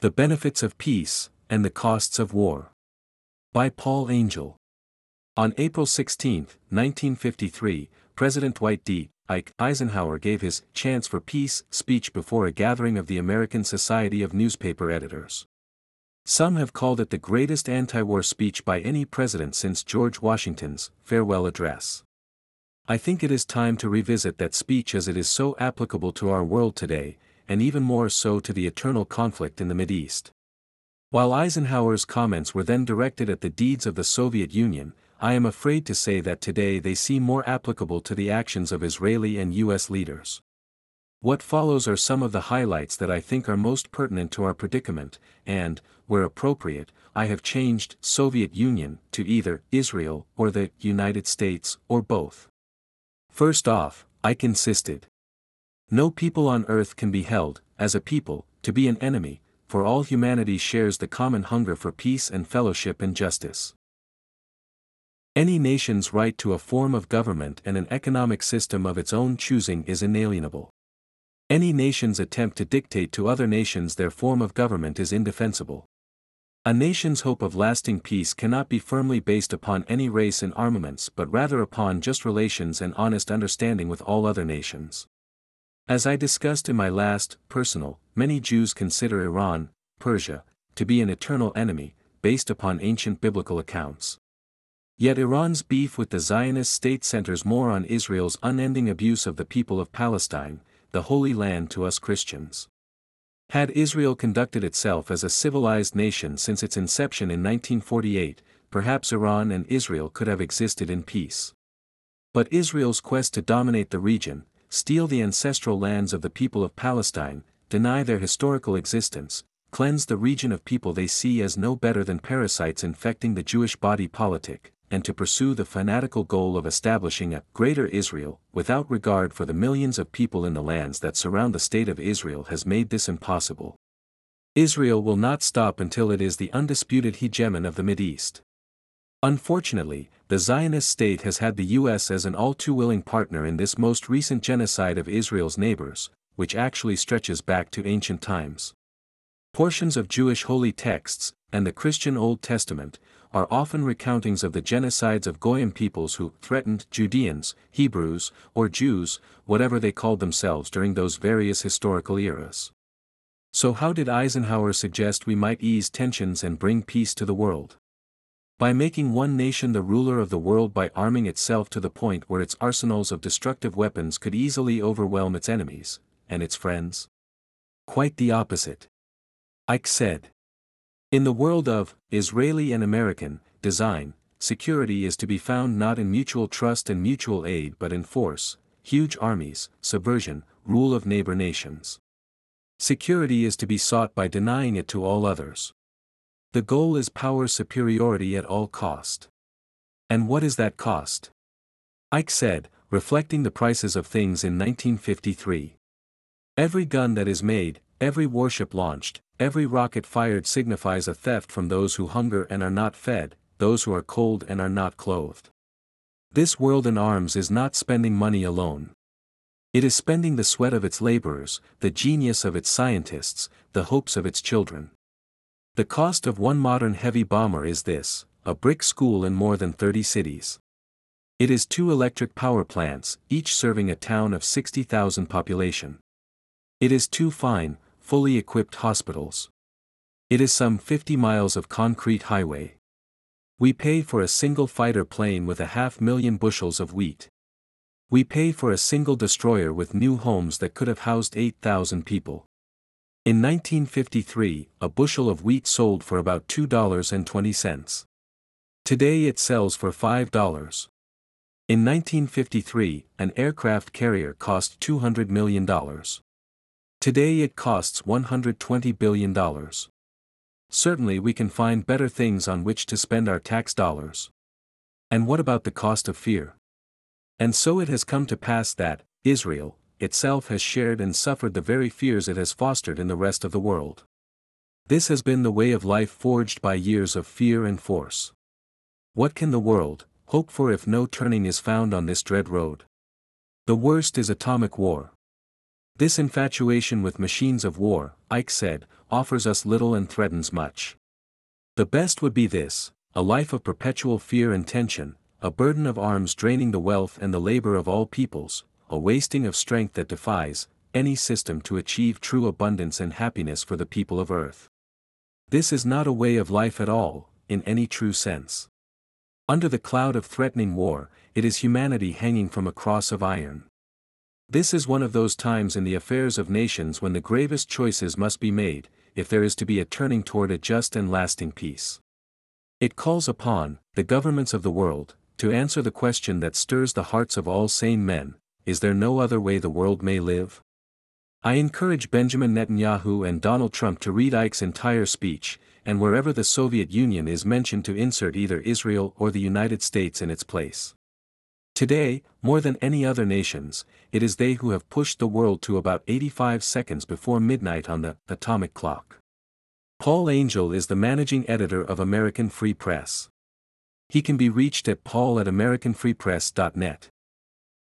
The Benefits of Peace, and the Costs of War. By Paul Angel. On April 16, 1953, President Dwight D. Eisenhower gave his Chance for Peace speech before a gathering of the American Society of Newspaper Editors. Some have called it the greatest anti-war speech by any president since George Washington's farewell address. I think it is time to revisit that speech as it is so applicable to our world today, and even more so to the eternal conflict in the Mideast. While Eisenhower's comments were then directed at the deeds of the Soviet Union, I am afraid to say that today they seem more applicable to the actions of Israeli and U.S. leaders. What follows are some of the highlights that I think are most pertinent to our predicament, and, where appropriate, I have changed Soviet Union to either Israel or the United States or both. First off, Ike insisted. No people on earth can be held, as a people, to be an enemy, for all humanity shares the common hunger for peace and fellowship and justice. Any nation's right to a form of government and an economic system of its own choosing is inalienable. Any nation's attempt to dictate to other nations their form of government is indefensible. A nation's hope of lasting peace cannot be firmly based upon any race and armaments but rather upon just relations and honest understanding with all other nations. As I discussed in my last, personal, many Jews consider Iran, Persia, to be an eternal enemy, based upon ancient biblical accounts. Yet Iran's beef with the Zionist state centers more on Israel's unending abuse of the people of Palestine, the Holy Land to us Christians. Had Israel conducted itself as a civilized nation since its inception in 1948, perhaps Iran and Israel could have existed in peace. But Israel's quest to dominate the region, steal the ancestral lands of the people of Palestine, deny their historical existence, cleanse the region of people they see as no better than parasites infecting the Jewish body politic, and to pursue the fanatical goal of establishing a greater Israel, without regard for the millions of people in the lands that surround the state of Israel has made this impossible. Israel will not stop until it is the undisputed hegemon of the Mideast. Unfortunately, the Zionist state has had the U.S. as an all-too-willing partner in this most recent genocide of Israel's neighbors, which actually stretches back to ancient times. Portions of Jewish holy texts, and the Christian Old Testament, are often recountings of the genocides of Goyim peoples who threatened Judeans, Hebrews, or Jews, whatever they called themselves during those various historical eras. So how did Eisenhower suggest we might ease tensions and bring peace to the world? By making one nation the ruler of the world by arming itself to the point where its arsenals of destructive weapons could easily overwhelm its enemies, and its friends? Quite the opposite. Ike said. In the world of Israeli and American design, security is to be found not in mutual trust and mutual aid but in force, huge armies, subversion, rule of neighbor nations. Security is to be sought by denying it to all others. The goal is power superiority at all cost. And what is that cost? Ike said, reflecting the prices of things in 1953. Every gun that is made, every warship launched, every rocket fired signifies a theft from those who hunger and are not fed, those who are cold and are not clothed. This world in arms is not spending money alone. It is spending the sweat of its laborers, the genius of its scientists, the hopes of its children. The cost of one modern heavy bomber is this: a brick school in more than 30 cities. It is 2 electric power plants, each serving a town of 60,000 population. It is 2 fine, fully equipped hospitals. It is some 50 miles of concrete highway. We pay for a single fighter plane with 500,000 bushels of wheat. We pay for a single destroyer with new homes that could have housed 8,000 people. In 1953, a bushel of wheat sold for about $2.20. Today it sells for $5. In 1953, an aircraft carrier cost $200 million. Today it costs $120 billion. Certainly we can find better things on which to spend our tax dollars. And what about the cost of fear? And so it has come to pass that Israel itself has shared and suffered the very fears it has fostered in the rest of the world. This has been the way of life forged by years of fear and force. What can the world hope for if no turning is found on this dread road? The worst is atomic war. This infatuation with machines of war, Ike said, offers us little and threatens much. The best would be this: a life of perpetual fear and tension, a burden of arms draining the wealth and the labor of all peoples, a wasting of strength that defies any system to achieve true abundance and happiness for the people of earth. This is not a way of life at all, in any true sense. Under the cloud of threatening war, it is humanity hanging from a cross of iron. This is one of those times in the affairs of nations when the gravest choices must be made, if there is to be a turning toward a just and lasting peace. It calls upon the governments of the world to answer the question that stirs the hearts of all sane men: is there no other way the world may live? I encourage Benjamin Netanyahu and Donald Trump to read Ike's entire speech, and wherever the Soviet Union is mentioned to insert either Israel or the United States in its place. Today, more than any other nations, it is they who have pushed the world to about 85 seconds before midnight on the atomic clock. Paul Angel is the managing editor of American Free Press. He can be reached at paul@americanfreepress.net.